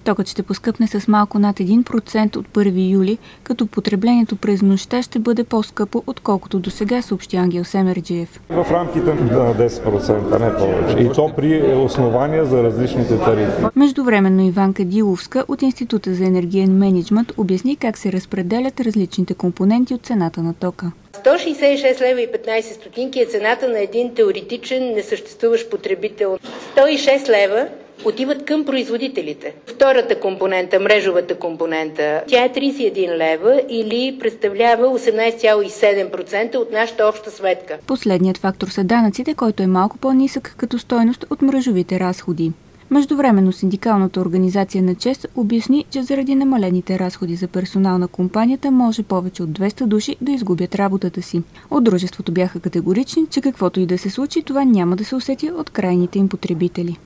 Токът ще поскъпне с малко над 1% от 1 юли, като потреблението през нощта ще бъде по-скъпо, отколкото досега, съобщи Ангел Семерджиев. В рамките на 10%, не повече. И то при основания за различните тарифи. Междувременно Иванка Диловска от Института за енергиен мениджмънт обясни как се разпределят различните компоненти от цената на тока. 166 лева и 15 стотинки е цената на един теоретичен несъществуващ потребител. 106 лева отиват към производителите. Втората компонента, мрежовата компонента, тя е 31 лева или представлява 18,7% от нашата обща сметка. Последният фактор са данъците, който е малко по-нисък като стойност от мрежовите разходи. Междувременно синдикалната организация на ЧЕЗ обясни, че заради намалените разходи за персонал на компанията може повече от 200 души да изгубят работата си. От дружеството бяха категорични, че каквото и да се случи, това няма да се усети от крайните им потребители.